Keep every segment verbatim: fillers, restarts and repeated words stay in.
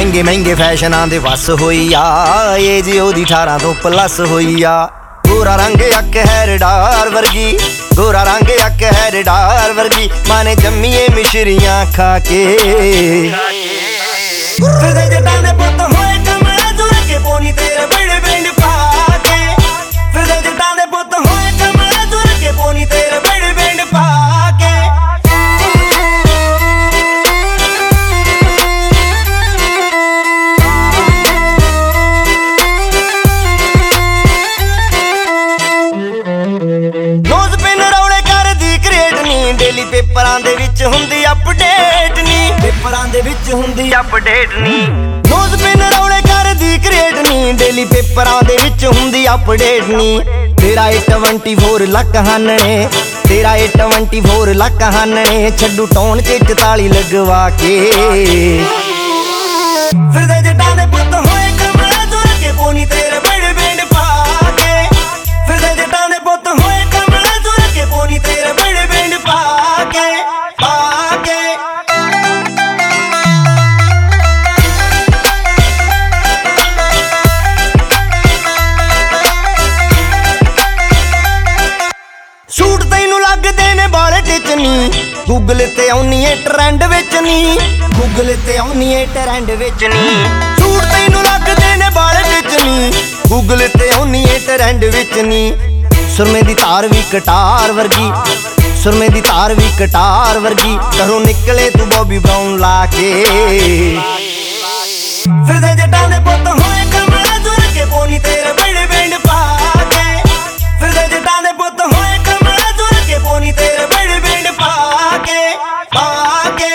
महंगे महंगे फैशनां दे वस होई आ एज ओदी अठारह तो प्लस होई आ गोरा रंग अक हैर डार वर्गी गोरा रंग अक हैर डार वर्गी माने जम्मीए मिश्रियां खा के फिरदे जटां दे पुत्त होए कमला जुड़ के पोनी तेरे बड़े पिंड पाके फिरदे जटां दे पुत्त होए कमला जुड़ के पोनी तेरे बड़े पिंड पाके डेली पेपरां दे विच हुंदी अपडेट नी पेपरां दे विच हुंदी अपडेट नी नोज पिन रौले करदी क्रिएट नी डेली पेपरां दे विच हुंदी अपडेट नी तेरा ए ट्वेंटी फोर लक हानने तेरा ए ट्वेंटी फोर लक हानने छड्डू टोन च चताली लगवा के फिरदे जटां दे पुत्त होए कमला जुड़ के पोनी तेरे बड़े पिंड पाके फिरदे जटां दे पुत्त होए कमला जुड़ के पोनी तेरे बड़े पिंड पाके पाके सूट तैनू लगदे ने बाले टिच नी गूगल ते आउनी ए ट्रेंड विच नी गूगल ते आउनी ए ट्रेंड विच नी सूट तैनू लगदे ने बाले टिच नी गूगल ते आउनी ए ट्रेंड विच नी सुरमे दी तार भी कटार वर्गी सुरमे दी तार भी कटार वर्गी घरों निकले तू बॉबी ब्राउन ला के फिरदे जटां दे पुत्त होए कमला जुड़ के पोनी तेरे बड़े पिंड पाके फिरदे जटां दे पुत्त होए कमला जुड़ के पोनी तेरे बड़े पिंड पाके पाके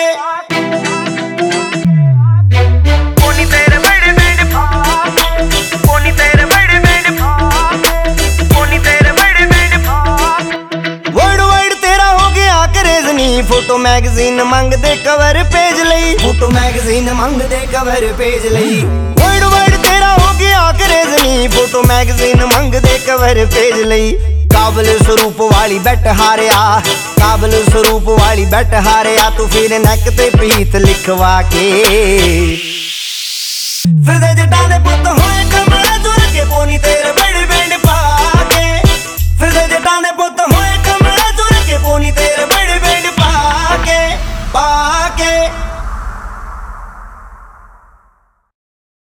पोनी तेरे बड़े पिंड पाके पोनी तेरे बड़े पिंड पाके पोनी तेरे बड़े पिंड पाके वर्ल्ड वाइड तेरा हो गया क्रेज नी फोटो मैगजीन मंगदे कवर पेज लई फोटो मैगजीन मंगदे कवर पेज लई वर्ल्ड वाइड तेरा हो गया क्रेज नी फोटो मैगजीन मंगदे कवर पेज लई काबल स्वरूप वाली बैठ हारिया काबल स्वरूप वाली बैठ हारिया तू फिर नैक ते प्रीत लिखवा के फिरदे जटां दे पुत्त होए कमला